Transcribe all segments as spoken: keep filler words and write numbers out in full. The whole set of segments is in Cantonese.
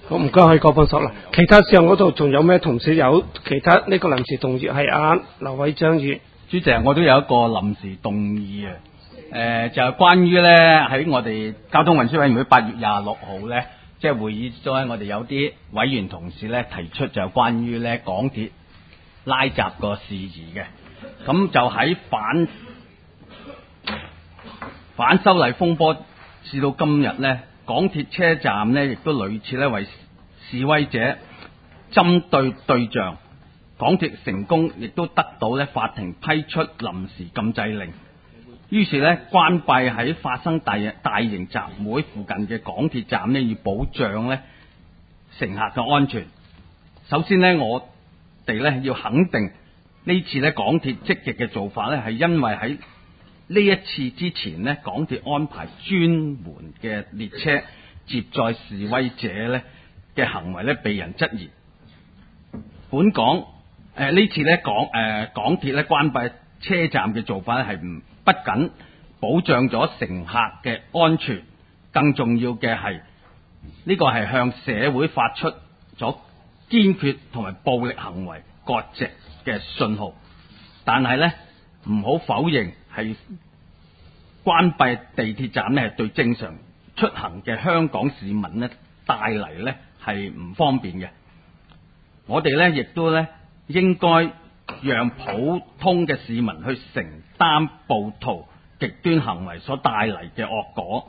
好，唔該，可以過半數啦。其他事項嗰度仲有咩同事有其他呢個臨時動議？係阿劉偉章議員。 主席，我都有一個臨時動議啊。誒、呃，就係、是、關於咧喺我哋交通運輸委員會八月廿六號咧，即係會議中咧，我哋有啲委員同事咧提出就係關於咧港鐵拉閘個事宜嘅。咁就喺反反修例風波至到今日咧，港鐵車站咧亦都類似咧為示威者針對對象，港鐵成功亦都得到咧法庭批出臨時禁制令，於是咧關閉喺發生大大型集會附近嘅港鐵站呢，以保障咧乘客嘅安全。首先呢，我哋咧要肯定呢次咧港鐵積極嘅做法咧，係因為喺呢一次之前呢，港鐵安排專門嘅列車接載示威者咧嘅行為咧被人質疑。本港誒、呃、呢次咧港誒、呃、港鐵咧關閉車站嘅做法咧係唔不僅保障咗乘客嘅安全，更重要嘅係呢個係向社會發出咗堅決同埋暴力行為割席嘅信號。但係咧唔好否認係關閉地鐵站咧係對正常出行嘅香港市民咧帶嚟咧係唔方便嘅。我哋咧亦都咧應該讓普通嘅市民去承擔暴徒極端行為所帶嚟嘅惡果，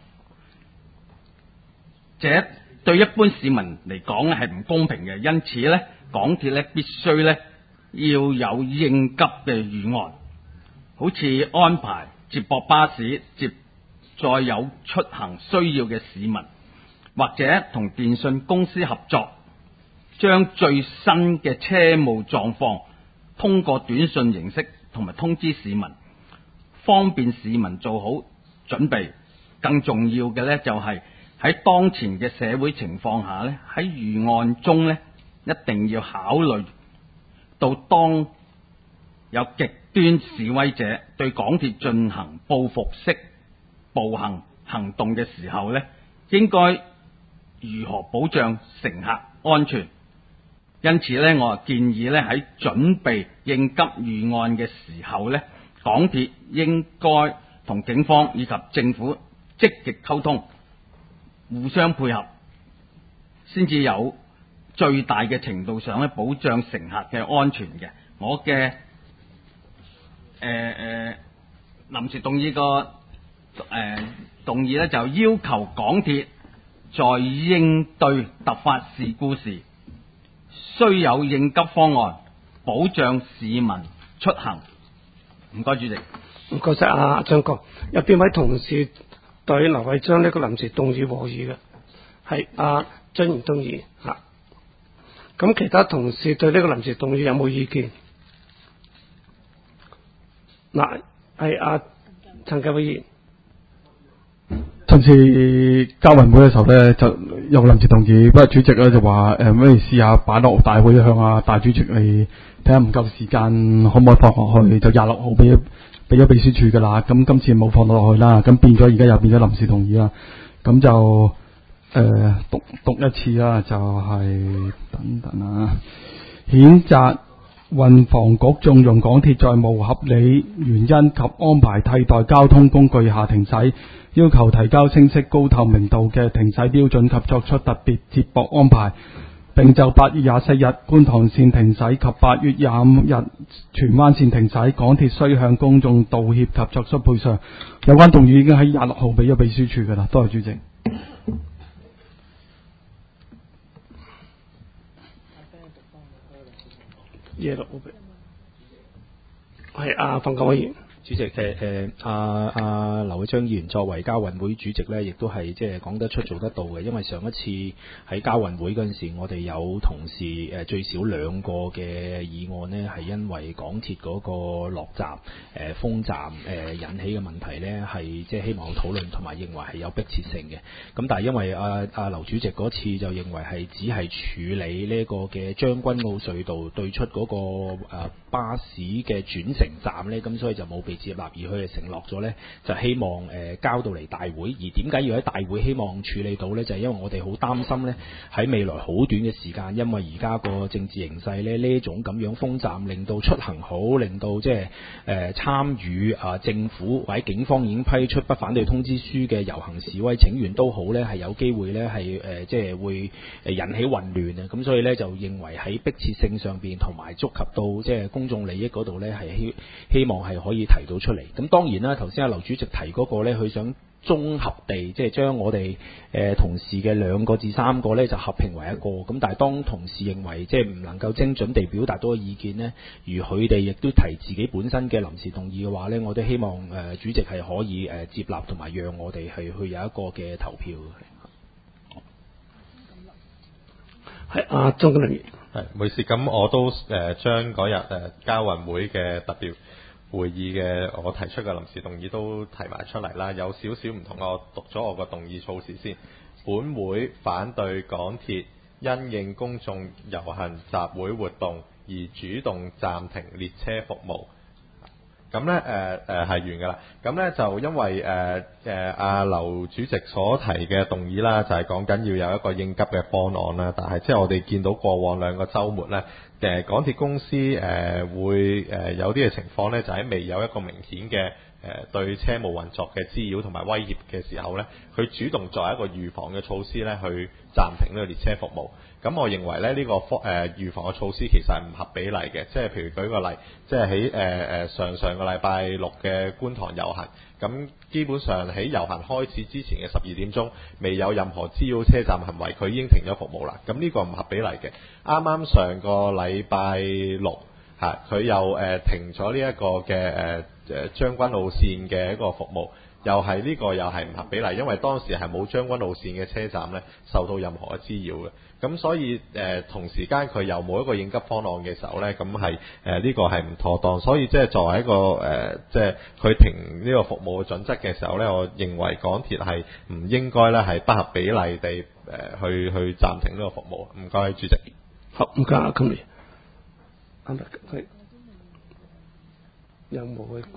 這對一般市民嚟講咧係唔公平嘅。因此咧，港鐵咧必須咧要有應急嘅預案，好似安排接駁巴士接載有出行需要嘅市民，或者同電信公司合作，將最新嘅車務狀況通過短信形式同埋通知市民，方便市民做好準備。更重要嘅呢，就係喺當前嘅社會情況下呢，喺預案中呢，一定要考慮到當有極端示威者對港鐵進行報復式暴行行動嘅時候呢，應該如何保障乘客安全。因此咧，我建議咧喺準備應急預案嘅時候咧，港鐵應該同警方以及政府積極溝通，互相配合，先至有最大嘅程度上咧保障乘客嘅安全嘅。我嘅誒誒臨時動議個誒、呃、動議咧，就要求港鐵在應對突發事故時，需有應急方案，保障市民出行。唔該，主席。 唔該晒阿張國。有邊位同事對劉偉章呢個臨時動議和議嘅？係阿張賢東議員嚇。咁、啊、其他同事對呢個臨時動議有冇意見？嗱，係阿陳繼偉議員。 上次交運會嘅時候咧，就有臨時動議，不過主席咧就話誒，不如試下擺落大會向阿大主席嚟睇下唔夠時間可唔可以放落去，就廿六號俾俾咗秘書處噶啦。咁今次冇放到落去啦，咁變咗而家又變咗臨時動議啦。咁就誒、呃、讀讀一次啦，就係、是、等等啊，譴責運房局縱用港鐵在無合理原因及安排替代交通工具下停駛，要求提交清晰高透明度嘅停駛標準及作出特別接駁安排，並就八月廿四日觀塘綫停駛及八月廿五日荃灣綫停駛，港鐵須向公眾道歉及作出賠償。有關動議已經喺廿六號俾咗秘書處㗎啦，多謝主席。 廿六號係阿馮國偉。 主席，誒誒阿阿劉偉章議員作為交運會主席咧，亦都係即係講得出做得到嘅。因為上一次喺交運會嗰陣時，我哋有同事誒、呃、最少兩個嘅議案呢，係因為港鐵嗰個落閘誒、呃、封站誒、呃、引起嘅問題呢，係即係希望討論同埋認為係有迫切性嘅。咁但係因為阿阿劉主席嗰次就認為係只係處理呢個嘅將軍澳隧道對出嗰、那個、呃、巴士嘅轉乘站呢，咁所以就冇被被接納，而佢哋承諾咗呢，就希望誒、呃、交到嚟大會。而點解要喺大會希望處理到呢？就係、是、因為我哋好擔心呢，喺未來好短嘅時間，因為而家個政治形勢呢，呢種咁樣封站，令到出行好，令到即係誒參與啊政府或者警方已經批出不反對通知書嘅遊行示威請願都好呢，係有機會呢，係誒即係會誒引起混亂啊！咁所以呢，就認為喺迫切性上邊同埋觸及到即係公眾利益嗰度呢，係希希望係可以提到出嚟。咁當然啦，頭先阿劉主席提嗰個呢，佢想綜合地即係將我哋誒、呃、同事嘅兩個至三個呢，就合併為一個。咁但係當同事認為即係唔能夠精準地表達到個意見呢，而佢哋亦都提自己本身嘅臨時動議嘅話呢，我都希望誒、呃、主席係可以誒、呃、接納同埋讓我哋係去有一個嘅投票。 係阿鍾國麟。 係，唔好意思，咁我都誒、呃、將嗰日誒交運會嘅特別會議嘅我提出嘅臨時動議都提埋出嚟啦，有少少唔同，我讀咗我個動議措辭先。本會反對港鐵因應公眾遊行集會活動而主動暫停列車服務。咁咧誒誒係完㗎啦。咁咧就因為誒誒阿劉主席所提嘅動議啦，就係講緊要有一個應急嘅方案啦。但係即係我哋見到過往兩個週末咧，誒港鐵公司誒、呃、會誒、呃、有啲嘅情況咧，就喺未有一個明顯嘅誒、呃、對車務運作嘅滋擾同埋威脅嘅時候咧，佢主動作為一個預防嘅措施咧，去暫停呢個列車服務。咁我認為咧，呢、這個科誒、呃、預防嘅措施其實係唔合比例嘅，即係譬如舉個例，即係喺誒誒上上個禮拜六嘅觀塘遊行，咁基本上喺遊行開始之前嘅十二點鐘，未有任何滋擾車站行為，佢已經停咗服務啦。咁呢個唔合比例嘅。啱啱上個禮拜六嚇，佢、啊、又誒、呃、停咗呢一個嘅誒誒將軍澳線嘅一個服務。又係呢、這個又係唔合比例，因為當時係冇將軍澳線嘅車站咧受到任何嘅滋擾嘅，咁所以誒、呃、同時間佢又冇一個應急方案嘅時候咧，咁係誒呢個係唔妥當，所以即係作為一個誒、呃、即係佢停呢個服務嘅準則嘅時候咧，我認為港鐵係唔應該咧係不合比例地誒、呃、去去暫停呢個服務。唔該，主席。 好，唔該阿 Connie。啱啦，佢有冇去？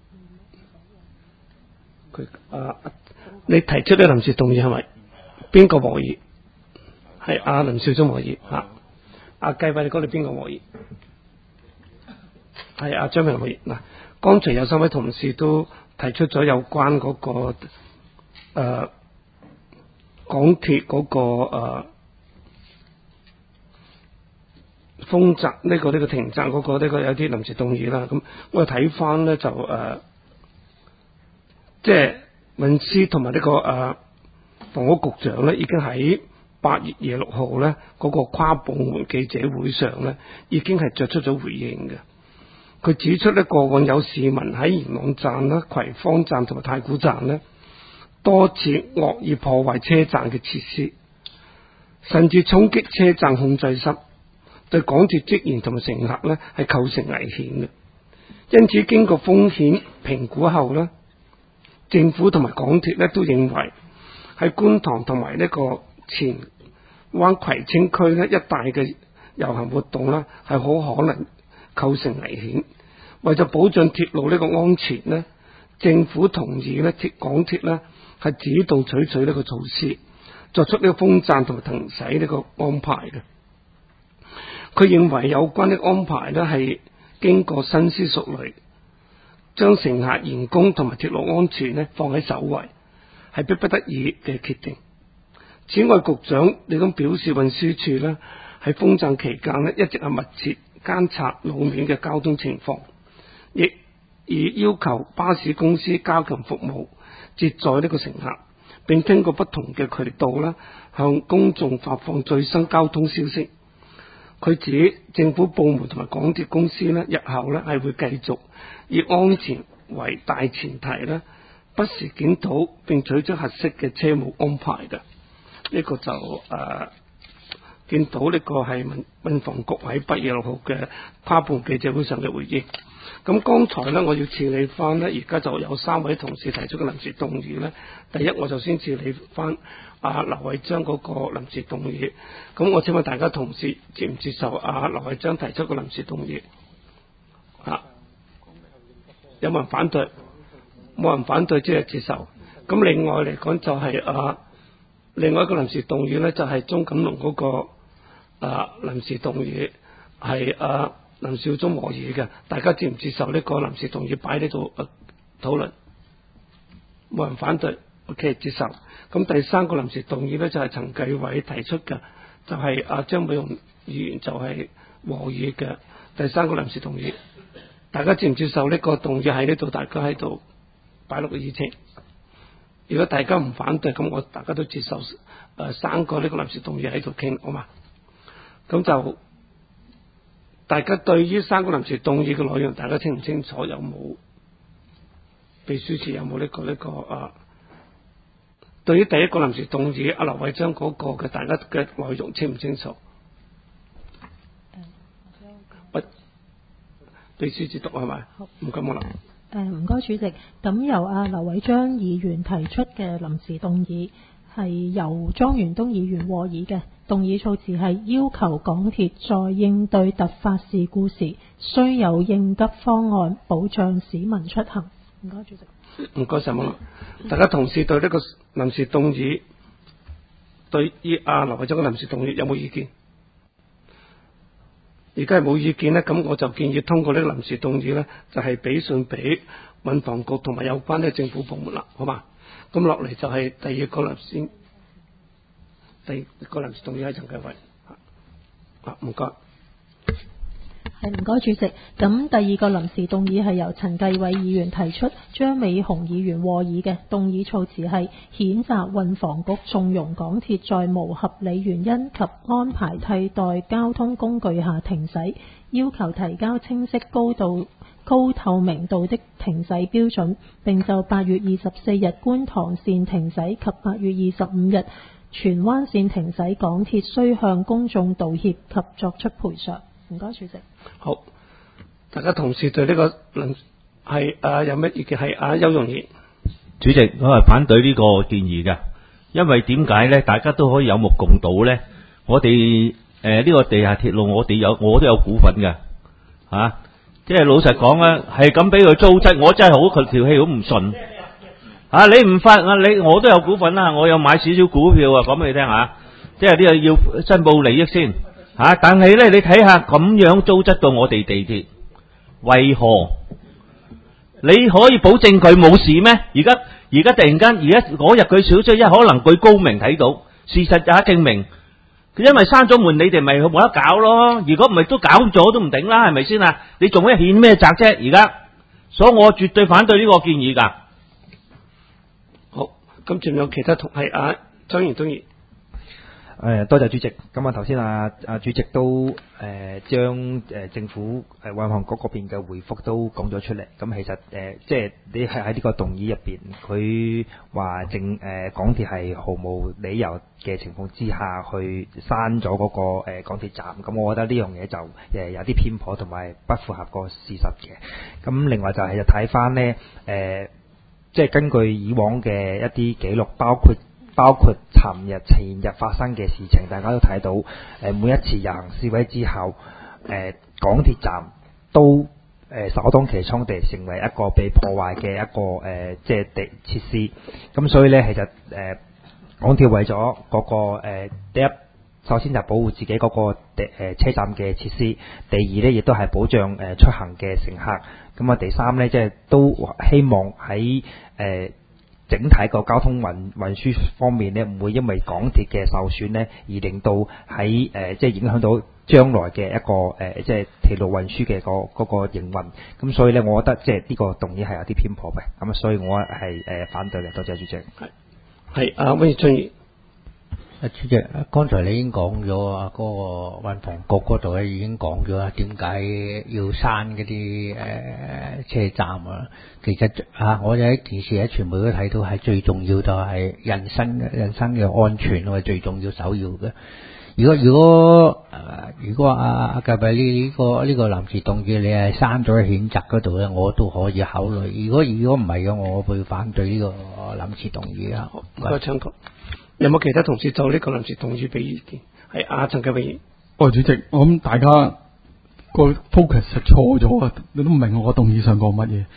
佢啊，你提出呢臨時動議係咪？邊個和議？係阿林少忠和議嚇。阿計偉，你講你邊個和議？係阿張明和議。嗱，剛才有三位同事都提出咗有關嗰、那個誒、呃、港鐵嗰、那個誒、呃、封閘呢、這個呢、這個停閘嗰、那個呢、這個有啲臨時動議啦。咁我睇翻咧就誒。呃即係運輸同埋呢個誒、呃、房屋局長咧，已經喺八月廿六號咧嗰個跨部門記者會上咧，已經係作出咗回應嘅。佢指出咧，過往有市民喺元朗站啦、葵芳站同埋太古站咧，多次惡意破壞車站嘅設施，甚至衝擊車站控制室，對港鐵職員同埋乘客咧係構成危險嘅。因此經過風險評估後咧，政府同埋港鐵咧都認為喺觀塘同埋呢個前灣葵青區咧一帶嘅遊行活動咧係好可能構成危險。為咗保障鐵路呢個安全咧，政府同意咧鐵港鐵咧係主動採取呢個措施，作出呢個封站同埋停駛呢個安排嘅。佢認為有關的安排咧係經過深思熟慮，將乘客、員工同埋鐵路安全咧放喺首位，係迫不得已嘅決定。此外，局長你都表示運輸署咧喺封站期間咧一直係密切監察路面嘅交通情況，亦已要求巴士公司加強服務接載呢個乘客，並經過不同嘅渠道啦向公眾發放最新交通消息。佢指政府部門同埋港鐵公司咧，日後咧係會繼續以安全為大前提咧，不時檢討並取出合適嘅車務安排嘅。呢、這個就誒、呃、見到呢個係民運房局喺八月六號嘅跨部記者會上嘅回應。咁剛才咧，我要處理翻咧，而家就有三位同事提出嘅臨時動議咧。第一，我就先處理翻阿劉偉章嗰個臨時動議。咁我請問大家同事接唔接受阿劉偉章提出嘅臨時動議？啊， 有冇人反對？冇人反對，即係接受。咁另外嚟講就係、是、啊，另外一個臨時動議咧就係鍾錦龍嗰個啊臨時動議係啊林少忠和議嘅，大家接唔接受呢個臨時動議擺呢度啊討論？冇人反對 ，OK 接受。咁第三個臨時動議咧就係、是、陳繼偉提出嘅，就係阿張美雄議員就係和議嘅第三個臨時動議，大家接唔接受呢個動議喺呢度？大家喺度擺落個議程。如果大家唔反對，咁我大家都接受誒、呃、三個呢個臨時動議喺度傾，好嘛？咁就大家對於三個臨時動議嘅內容，大家清唔清楚？有冇秘書處有冇呢、這個呢、這個啊？對於第一個臨時動議，阿劉偉章嗰個嘅大家嘅內容清唔清楚？不，秘書處讀係咪？唔該，冇啦。 誒唔該，主席。咁由阿劉偉章議員提出嘅臨時動議係由莊元東議員和議嘅，動議措辭係要求港鐵在應對突發事故時，須有應急方案保障市民出行。唔該，主席。 唔該晒，冇。大家同事對呢個臨時動議，對於阿劉偉章嘅臨時動議有冇意見？而家係冇意見咧，咁我就建議通過呢個臨時動議咧，就係俾信俾運房局同埋有關嘅政府部門啦，好嘛？咁落嚟就係第二個臨時，第二個臨時動議係陳繼偉，啊唔該。 係唔該，主席。咁第二個臨時動議係由陳繼偉議員提出，張美雄議員和議嘅，動議措辭係譴責運房局縱容港鐵在無合理原因及安排替代交通工具下停駛，要求提交清晰高度高透明度的停駛標準，並就八月二十四日觀塘線停駛及八月二十五日荃灣線停駛，港鐵須向公眾道歉及作出賠償。唔該，主席。 好，大家同事對呢、這個論係啊有咩意見？係啊邱容儀主席，我係反對呢個建議嘅，因為點解咧？大家都可以有目共睹咧。我哋誒呢個地下鐵路，我哋有我都有股份嘅，吓、啊，即係老實講啊，係咁俾佢租質，我真係好佢條氣好唔順。啊，你唔發啊，你我都有股份啦，我有買少少股票啊，講俾你聽吓，即係呢個要申報利益先。啊！但係咧，你睇下咁樣糟質到我哋地鐵，為何你可以保證佢冇事咩？而家而家突然間，而家嗰日佢少出一，可能佢高明睇到，事實也證明，佢因為閂咗門，你哋咪冇得搞咯。如果唔係都搞咗都唔頂啦，係咪先啊？你仲可以譴咩責啫？而家，所以我絕對反對呢個建議㗎。 好，咁仲有其他同係啊張元東議。 誒多謝主席。咁啊頭先啊啊主席都誒、呃、將誒、呃、政府誒運房局嗰邊嘅回覆都講咗出嚟。咁其實誒、呃、即係你係喺呢個動議入邊，佢話政誒港鐵係毫無理由嘅情況之下去刪咗嗰個誒港鐵站。咁我覺得呢樣嘢就誒有啲偏頗同埋不符合個事實嘅。咁另外就係就睇翻呢誒，即係根據以往嘅一啲記錄，包括。包括尋日、前日發生嘅事情，大家都睇到。誒，每一次遊行示威之後，誒港鐵站都誒首當其衝地成為一個被破壞嘅一個誒即係地設施。咁所以咧，其實誒港鐵為咗嗰個誒第一，首先就保護自己嗰個地誒車站嘅設施；第二咧，亦都係保障誒出行嘅乘客。咁啊，第三咧，即係都希望喺誒。整體個交通運運輸方面咧，唔會因為港鐵嘅受損咧，而令到喺誒、呃、即係影響到將來嘅一個誒、呃、即係鐵路運輸嘅個嗰個營運。咁所以咧，我覺得即係呢個動議係有啲偏頗嘅。咁所以我係誒、呃、反對嘅。多謝主席。係係啊，温俊義。 啊，主席，剛才你已經講咗啊，嗰個運房局嗰度咧已經講咗啦，點解要刪嗰啲誒車站啊？其實啊，我哋喺電視喺傳媒都睇到，係最重要就係人身嘅人身嘅安全係最重要首要嘅。如果如果誒、呃、如果阿阿繼偉呢呢個呢、這個臨時動議你係刪咗譴責嗰度咧，我都可以考慮。如果如果唔係嘅，我會反對呢個臨時動議啊。 唔該，張國。有冇其他同事就呢個臨時動議俾意見？係阿陳繼偉。 哦，主席，我諗大家個 focus 係錯咗啊！你都唔明我個動議想講乜嘢。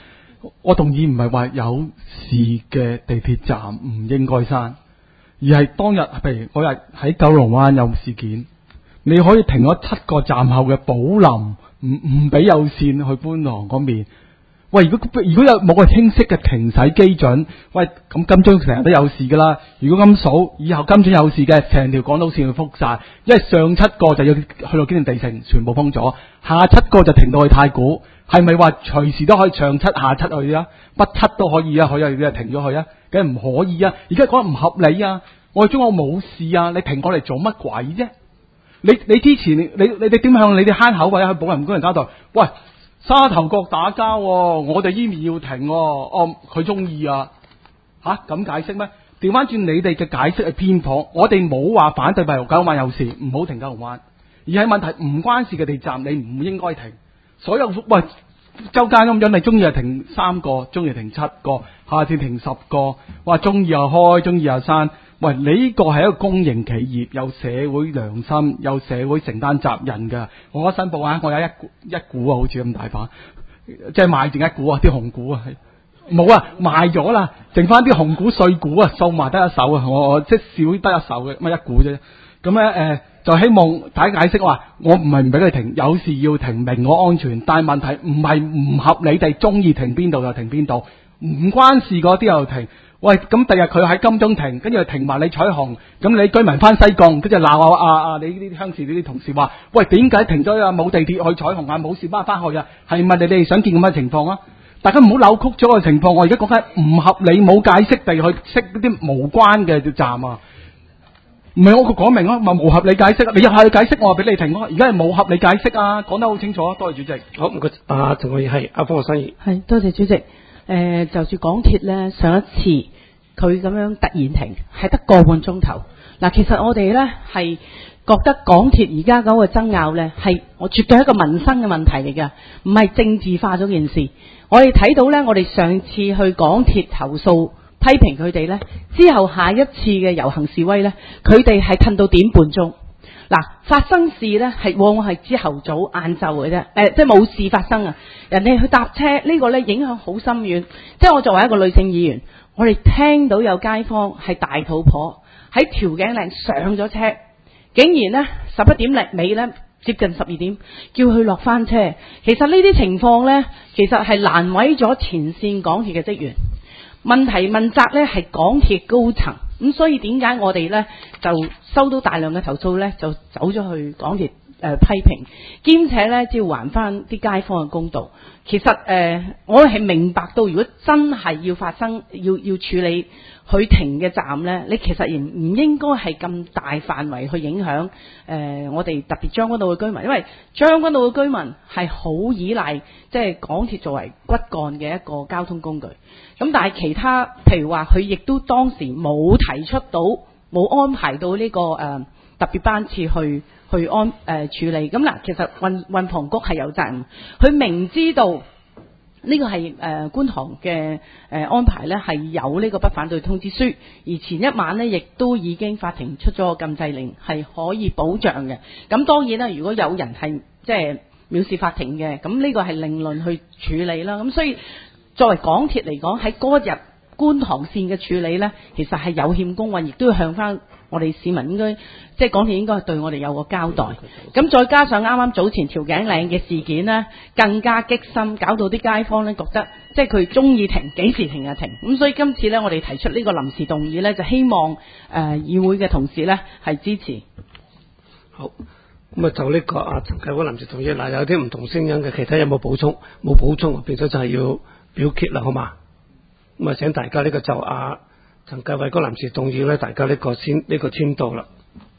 我動議唔係話有事嘅地鐵站唔應該閂，而係當日譬如嗰日喺九龍灣有事件，你可以停咗七個站後嘅寶林，唔唔俾有線去觀塘嗰邊。喂，如果如果有冇個清晰嘅停駛基準，喂，咁金鐘成日都有事噶啦。如果咁數，以後金鐘有事嘅，成條港島線會封晒，因為上七個就要去到堅尼地城全部封咗，下七個就停到去太古。係咪話隨時都可以上七下七去啊？北七都可以啊，可以啊，停咗去啊？梗係唔可以啊！而家講得唔合理啊！我哋中國冇事啊，你停過嚟做乜鬼啫？你你之前你你你點向你哋慳口位去保人工人交代？喂！沙頭角打交、哦，我哋依面要停、哦，哦，佢中意啊，吓咁解釋咩？調翻轉你哋嘅解釋係偏頗，我哋冇話反對九龍灣有事，唔好停九龍灣，而係問題唔關事嘅地站，你唔應該停。所有喂周街咁樣，你中意就停三個，中意停七個，下次停十個，話中意又開，中意又閂。喂，你呢個係一個公營企業，有社會良心，有社會承擔責任㗎。我申報啊，我有一股一股啊，好似咁大把，即係賣剩一股啊，啲紅股啊，冇啊，賣咗啦，剩翻啲紅股碎股啊，數埋得一手啊，我我即係少得一手嘅，乜一股啫。咁咧誒，就希望大家解釋話，我唔係唔俾佢停，有時要停，明我安全，但係問題唔係唔合理地中意停邊度就停邊度，唔關事嗰啲又停。喂，咁第日佢喺金鐘停，跟住停埋你彩虹，咁你居民翻西貢，跟住鬧我啊啊！你呢啲鄉事呢啲同事話，喂，點解停咗啊？冇地鐵去彩虹啊？冇事翻翻去啊？係咪你哋想見咁嘅情況啊？大家唔好扭曲咗個情況。我而家講緊唔合理、冇解釋地去識嗰啲無關嘅站啊！唔係我講明啊，咪無合理解釋。你入下去解釋，我話俾你停咯。而家係冇合理解釋啊，講得好清楚啊！多謝主席。 好唔該，啊，陳國義係阿方學生議。 係多謝主席。誒、呃，就住港鐵咧，上一次佢咁樣突然停，係得個半鐘頭。嗱，其實我哋咧係覺得港鐵而家嗰個爭拗咧，係我絕對係一個民生嘅問題嚟㗎，唔係政治化咗件事。我哋睇到咧，我哋上次去港鐵投訴批評佢哋咧，之後下一次嘅遊行示威咧，佢哋係褪到點半鐘。嗱，發生事咧係往往係朝頭早晏晝嘅啫，誒，即係冇事發生啊！人哋去搭車呢個咧影響好深遠。即係我作為一個女性議員，我哋聽到有街坊係大肚婆喺調景嶺上咗車，竟然咧十一點零尾咧接近十二點叫佢落翻車。其實呢啲情況咧，其實係難為咗前線港鐵嘅職員。問題問責咧係港鐵高層。咁所以點解我哋咧就收到大量嘅投訴咧，就走咗去港鐵誒、呃、批評，兼且咧只要還翻啲街坊嘅公道。其實誒、呃，我係明白到，如果真係要發生要要處理佢停嘅站咧，你其實仍唔應該係咁大範圍去影響誒、呃、我哋特別將軍澳嘅居民，因為將軍澳嘅居民係好依賴即係港鐵作為骨幹嘅一個交通工具。咁但係其他譬如話佢亦都當時冇提出到冇安排到呢、這個誒、呃、特別班次去去安誒、呃、處理。咁嗱，其實運運房局係有責任，佢明知道呢個係誒、呃、觀塘嘅誒、呃、安排咧係有呢個不反對通知書，而前一晚咧亦都已經法庭出咗個禁制令，係可以保障嘅。咁當然啦，如果有人係即係藐視法庭嘅，咁呢個係另論去處理啦。咁所以作為港鐵嚟講，喺嗰日觀塘線嘅處理呢，其實係有欠公允，亦都要向翻我哋市民應該，即係港鐵應該對我哋有個交代。咁再加上啱啱早前調景嶺嘅事件呢，更加激心，搞到啲街坊呢覺得，即係佢中意停，幾時停就停。咁所以今次呢，我哋提出呢個臨時動議呢，就希望誒、呃、議會嘅同事呢係支持。 好，咁啊就呢個啊陳繼偉臨時動議，嗱有啲唔同聲音嘅，其他有冇補充？冇補充，變咗就係要表決啦，好嘛？咁啊，請大家呢個就啊陳繼偉嗰臨時動議咧，大家呢個先呢、呢個簽到啦。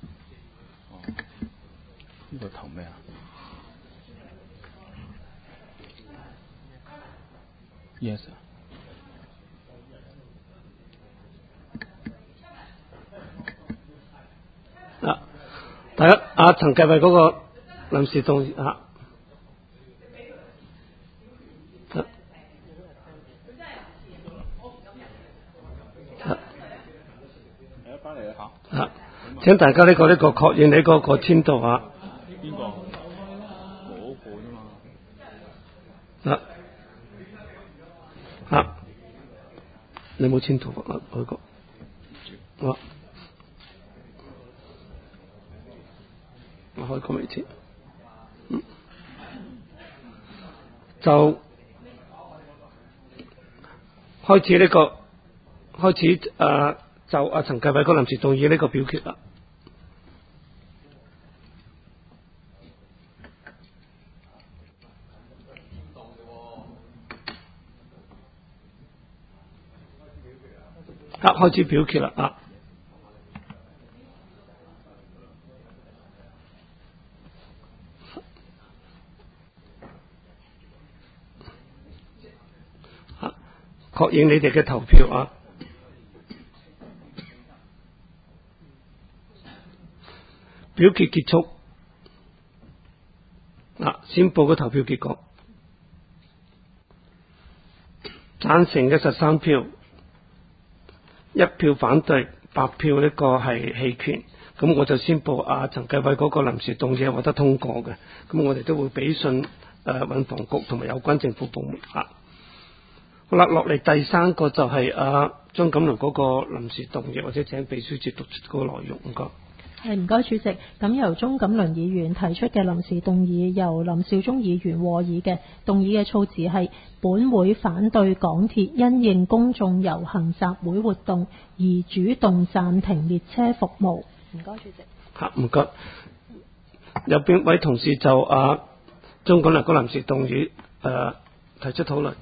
呢個投咩啊 ？Yes。 啊，第一啊陳繼偉嗰個臨時動議啊。啊！請大家呢、這個呢、這個確認你嗰個簽到啊！邊個？嗰個啫嘛。啊！ 啊，你冇簽圖啊？嗰個我我開個未簽，嗯，就開始呢、這個開始誒、呃，就阿陳繼偉嗰臨時動議呢個表決啦。啊，開始表決啦！啊，啊，確認你哋嘅投票啊！表決結束。啊，宣佈個投票結果，贊成嘅十三票。一票反對，八票呢個係棄權，咁我就宣佈阿陳繼偉嗰個臨時動議係獲得通過嘅，咁我哋都會俾信誒運房局同埋有關政府部門啊。好啦，落嚟第三個就係阿張錦麟嗰個臨時動議，或者請秘書處讀出嗰個內容，唔該。 係唔該主席，咁由鍾錦麟議員提出嘅臨時動議，由林少忠議員和議嘅動議嘅措辭係：本會反對港鐵因應公眾遊行集會活動而主動暫停列車服務。唔該主席。 嚇，唔該。有邊位同事就啊鍾錦麟個臨時動議誒、呃、提出討論？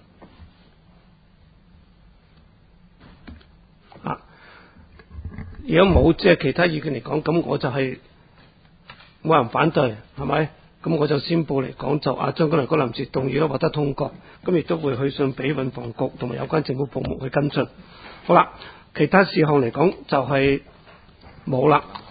如果冇即係其他意見嚟講，咁我就係冇人反對，係咪？咁我就宣佈嚟講，就阿張錦麟個臨時動議都獲得通過，咁亦都會去信俾運房局同埋有關政府部門去跟進。好啦，其他事項嚟講就係冇啦。